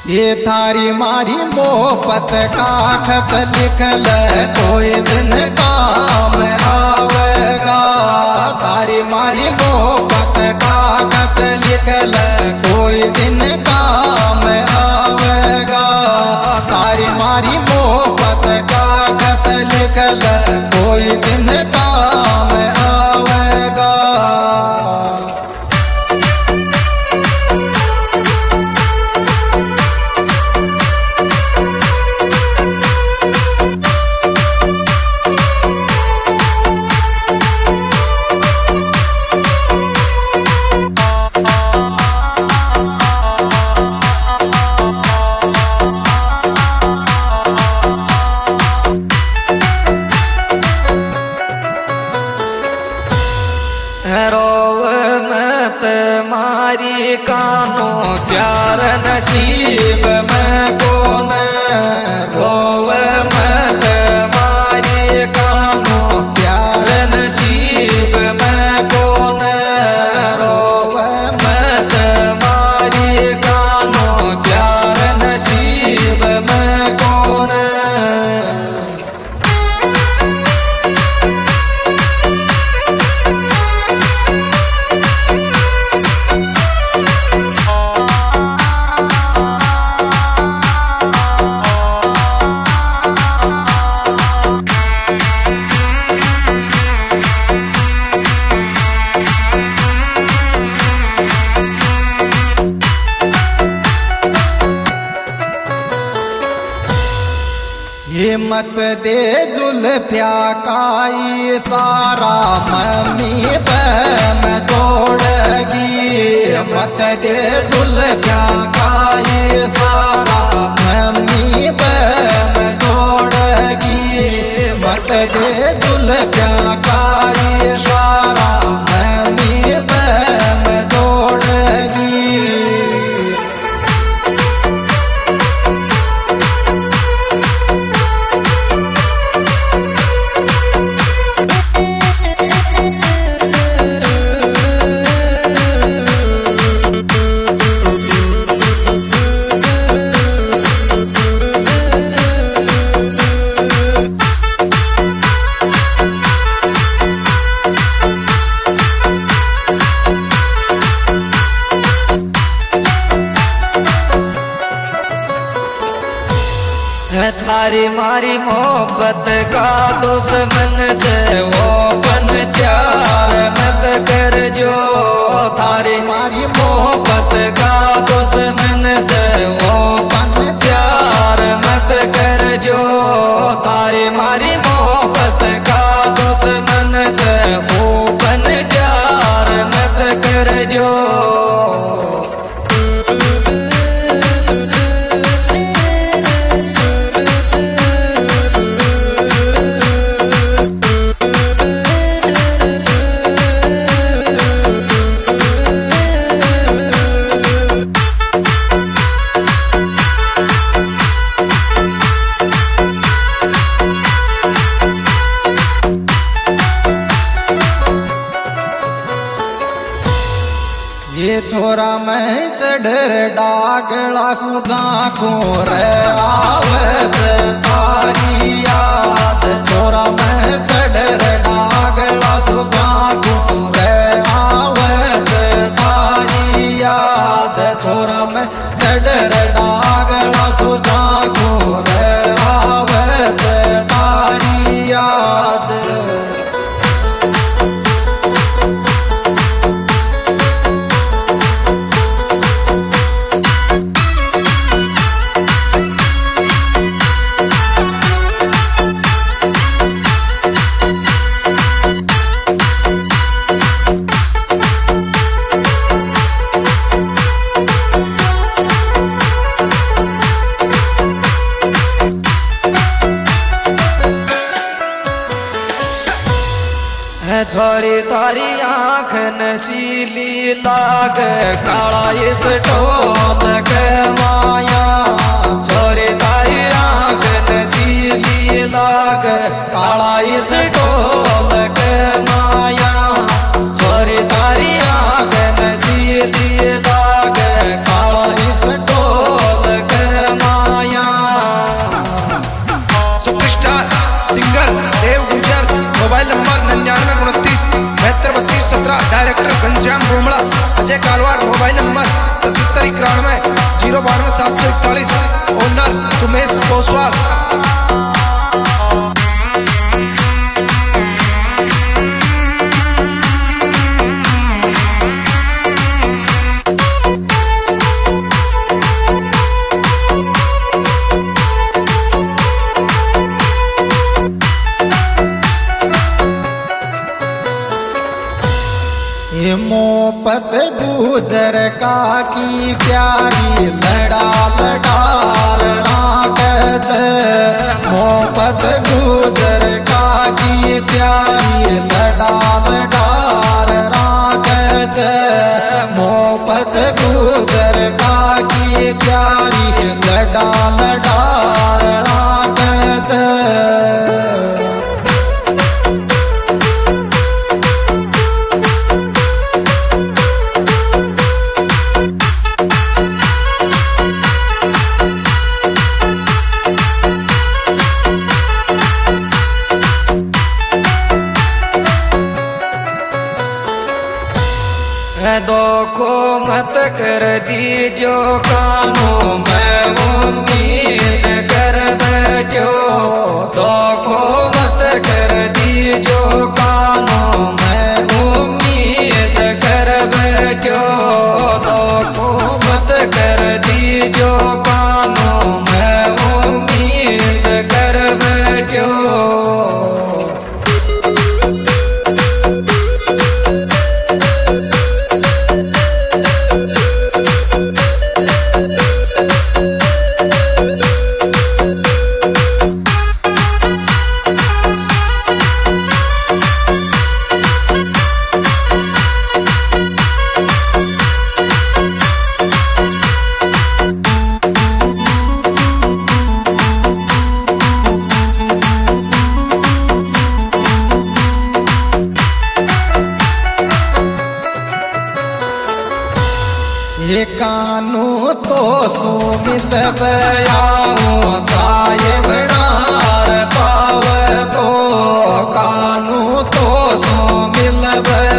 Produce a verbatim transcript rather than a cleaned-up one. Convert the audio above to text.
ये थारी मारी मोहब्बत का खत लिखल कोई दिन काम आवेगा। थारी मारी मोहब्बत का खत लिखल कोई दिन काम आवेगा। थारी मारी मोहब्बत का खत लिखल कोई दिन काम आवेगा। रोव मत मारी कानो प्यार नसीब में कौन। रोव मत मारी कानो प्यार नसीब में कौन। रोव मत मारी कानो प्यार नसीब में कौन। ये मत दे जुल्फिया का इशारा मम्मी पे मैं छोड़गी। मत दे जुल्फिया का इशारा मम्मी पे मैं छोड़गी। मत दे जुल्फिया का इशारा मम्मी पे मैं छोड़गी। थारी मारी मोहब्बत का दुश्मन से वो बन प्यार मत कर जो। थारी मारी मोहब्बत का दुश्मन से वो बन प्यार मत कर जो। थारी मारी मोहब्बत का दुश्मन से वो बन प्यार मत कर जो। ये छोरा मैं चढ़र डागला सुधा को रे आवत तारी याद। छोरा मैं चढ़र डागला सुधा को रे आवत तारी याद। छोरा मैं चढ़र डागला सुधा को रे आवत तारी याद। छोरी तारी आँख नशीली लाग काला इस ढोल के माया। छोरी तारी आँख नशीली लाग काला इस ढोल के माया। छोरी तारी आँख नशीली लाग काला इस ढोल के director Ghanshyam Bumda, Ajay Kalwar. Mobile number सतहत्तर इक्यानवे जीरो बानवे सात सौ इकतालीस। ओनर सुमेश पोसवाल। मोहब्बत गुजर का की प्यारी लड़ा लडार राख मोहब्बत गुजर का की प्यारी लड़ा लडार राख मोहब्बत गुजर का की प्यारी लड़ा लडार राख दोखो मत कर दीजो कानों मैं उम्मीद कर बैठो। दोखो मत कर दीजो कानों मैं उम्मीद कर बैठो। दोखो मत कर दीजो कानों मैं उम्मीद कर बैठो। ये कानू तो सो मिल बयाऊं चाहे बनार पाव तो कानू तो सो मिल